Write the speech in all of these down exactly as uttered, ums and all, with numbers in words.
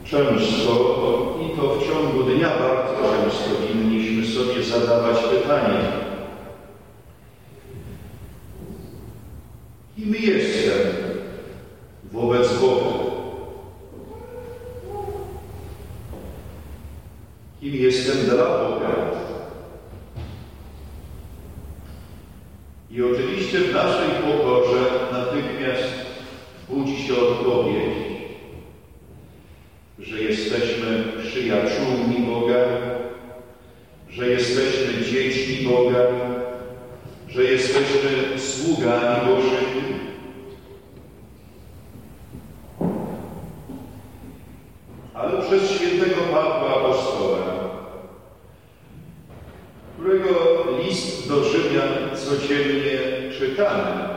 Często, i to w ciągu dnia bardzo często, winniśmy sobie zadawać pytanie: kim jestem wobec Boga? Kim jestem dla Boga? I oczywiście w naszej pokorze natychmiast budzi się odpowiedź, że jesteśmy przyjaciółmi Boga, że jesteśmy dziećmi Boga, że jesteśmy sługami Bożymi. Ale przez świętego Pawła Apostoła, którego list do Rzymian codziennie czytamy,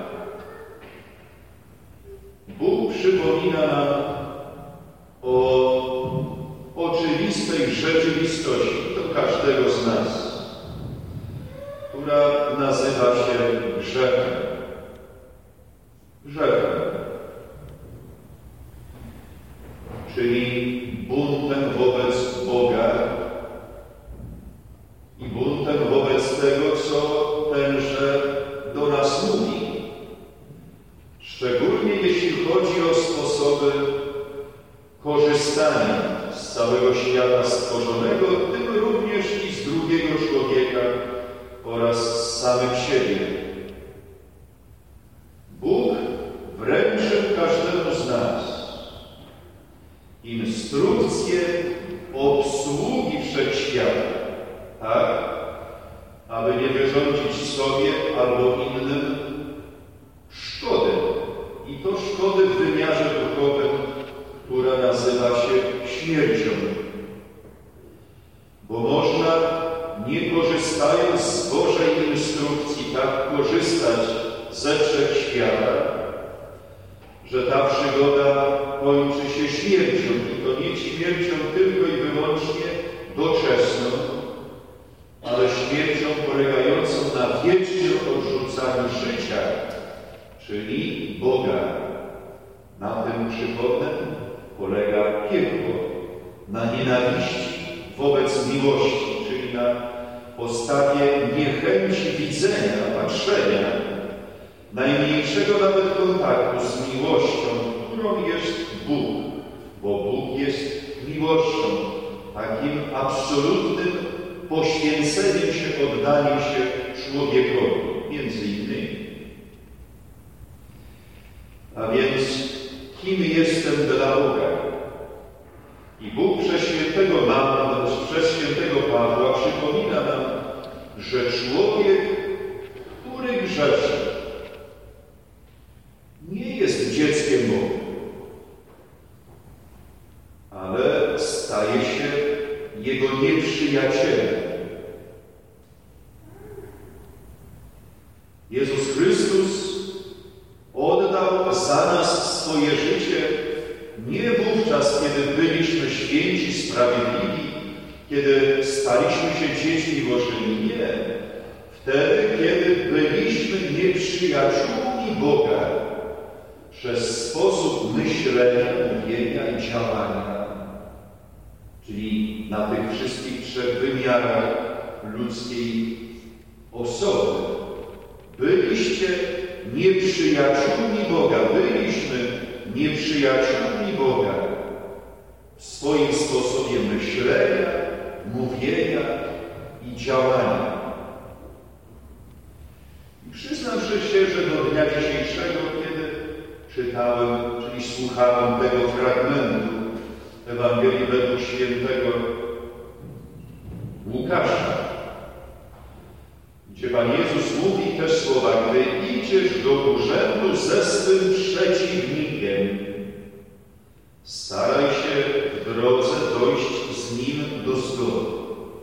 Bóg przypomina nam o oczywistej rzeczywistości, to każdego z nas, która nazywa się grzechem. Grzechem. Czyli buntem wobec Boga i buntem wobec tego, co tenże do nas mówi. Szczególnie jeśli chodzi o sposoby korzystania z całego świata stworzonego, tym również i z drugiego człowieka oraz z samych siebie. Bóg wręczył każdemu z nas instrukcję obsługi wszechświata, tak, aby nie wyrządzić sobie albo innym szkody. I to szkody w wymiarze duchowym, która nazywa się śmiercią. Bo można, nie korzystając z Bożej instrukcji, tak korzystać ze wszechświata, że ta przygoda kończy się śmiercią. I to nie śmiercią tylko i wyłącznie doczesną, ale śmiercią polegającą na wiecznym odrzucaniu życia, czyli Boga. Na tym, przypomnę, polega piekło, na nienawiści wobec miłości, czyli na postawie niechęci widzenia, patrzenia, najmniejszego nawet kontaktu z miłością, którą jest Bóg, bo Bóg jest miłością, takim absolutnym poświęceniem się, oddaniem się człowiekowi, między innymi. A więc kim jestem dla Boga? I Bóg przez świętego, przez świętego Pawła przypomina nam, że człowiek, który grzeszy, nie jest dzieckiem Boga, ale staje się Jego nieprzyjacielem. Jezus Chrystus oddał za nas swoje życie nie wówczas, kiedy byliśmy święci, sprawiedliwi, kiedy staliśmy się dziećmi Bożymi. Nie. Wtedy, kiedy byliśmy nieprzyjaciółmi Boga przez sposób myślenia, mówienia i działania, czyli na tych wszystkich trzech wymiarach ludzkiej osoby. Byliście nieprzyjaciółmi Boga, byliśmy nieprzyjaciółmi Boga w swoim sposobie myślenia, mówienia i działania. I przyznam się, że do dnia dzisiejszego, kiedy czytałem, czyli słuchałem tego fragmentu Ewangelii według świętego Łukasza, gdzie Pan Jezus mówi te słowa: gdy idziesz do urzędu ze swym przeciwnikiem, staraj się w drodze dojść z nim do zgody.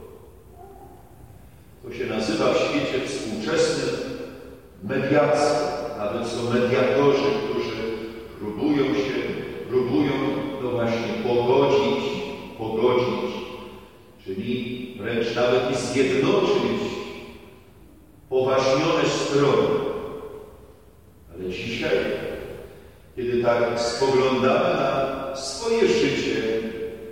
To się nazywa w świecie współczesnym mediacją. Nawet są mediatorzy, którzy próbują się, próbują no właśnie pogodzić, pogodzić, czyli wręcz nawet i zjednoczyć poważnione strony. Ale dzisiaj, kiedy tak spoglądamy na swoje życie,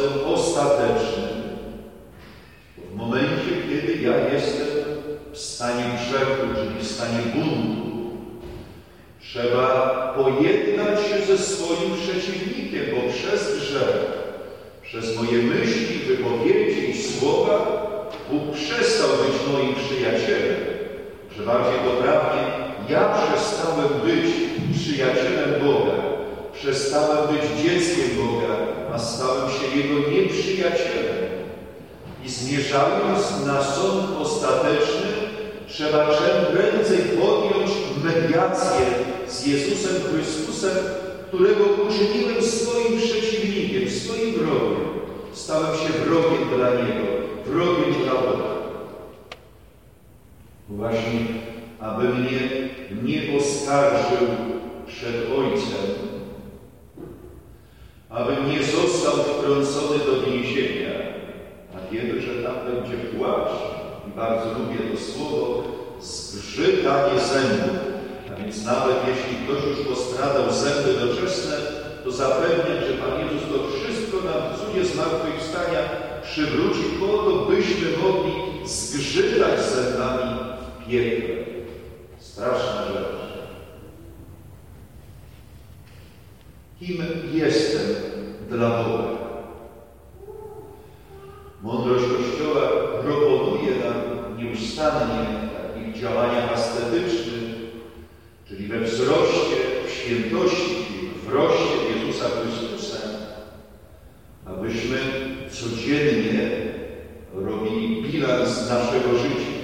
sądem ostatecznym. W momencie, kiedy ja jestem w stanie grzechu, czyli w stanie buntu, trzeba pojednać się ze swoim przeciwnikiem, bo przez grzech, przez moje myśli, wypowiedzi i słowa Bóg przestał być moim przyjacielem, że bardziej poprawnie ja przestałem być przyjacielem Boga, przestałem być dzieckiem Boga, a stałem się Jego nieprzyjacielem. I zmierzając na sąd ostateczny, trzeba czym prędzej podjąć mediację z Jezusem Chrystusem, którego uczyniłem swoim przeciwnikiem, swoim wrogiem. Stałem się wrogiem dla Niego, wrogiem dla Boga. Właśnie, aby mnie nie oskarżył przed Ojcem, abym nie został wtrącony do więzienia, a wiemy, że tam będzie płacz, i bardzo lubię to słowo, zgrzytanie zębów. A więc nawet jeśli ktoś już postradał zęby doczesne, to zapewniam, że Pan Jezus to wszystko nam w cudzie zmartwychwstania przywróci po to, byśmy mogli zgrzytać zębami w piekle. Straszna rzecz. Kim jestem dla Boga? Mądrość Kościoła proponuje nam nieustannie w takich działaniach ascetycznych, czyli we wzroście w świętości, w wzroście Jezusa Chrystusa, abyśmy codziennie robili bilans naszego życia.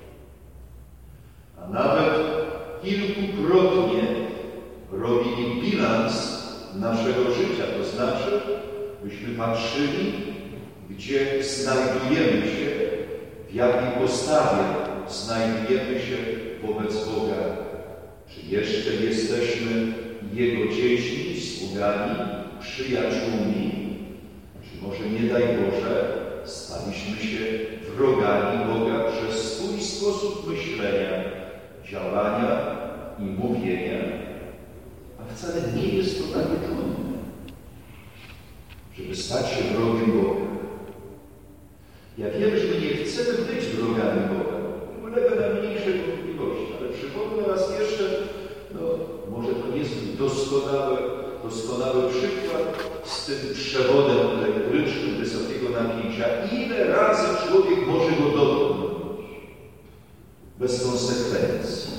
A nawet kilkukrotnie robili bilans naszego życia, to znaczy, byśmy patrzyli, gdzie znajdujemy się, w jakiej postawie znajdujemy się wobec Boga. Czy jeszcze jesteśmy Jego dziećmi, sługami, przyjaciółmi, czy może, nie daj Boże, staliśmy się wrogami Boga przez swój sposób myślenia, działania i mówienia. A wcale nie jest to takie trudne, żeby stać się wrogiem Boga. Ja wiem, że my nie chcemy być wrogami Boga. Nie ulega na mniejszej wątpliwości, ale przypomnę raz jeszcze, no może to nie jest doskonały, doskonały przykład z tym przewodem elektrycznym wysokiego napięcia. Ile razy człowiek może go dotknąć bez konsekwencji?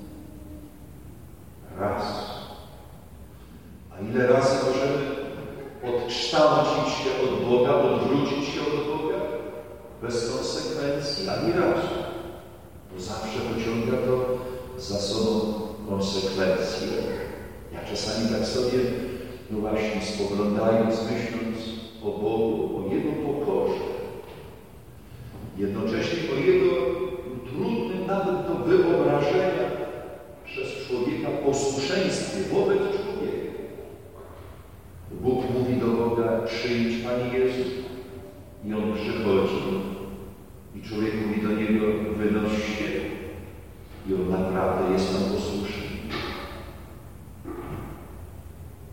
Raz. A ile razy możemy odkształcić się od Boga, odwrócić się od Boga bez konsekwencji? Ani razu. Bo zawsze pociąga to za sobą konsekwencje. Ja czasami tak sobie, no właśnie spoglądając, myśląc o Bogu, o Jego pokorze, jednocześnie o Jego trudnym nawet do wyobrażenia przez człowieka posłuszeństwie wobec człowieka. Bóg mówi do Boga: przyjdź, Panie Jezu. I On przychodzi. I człowiek mówi do Niego: wynoś się. I On naprawdę jest tam posłuszny.